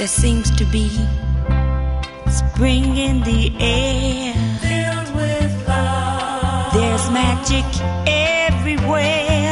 There seems to be spring in the air, filled with love. There's magic everywhere.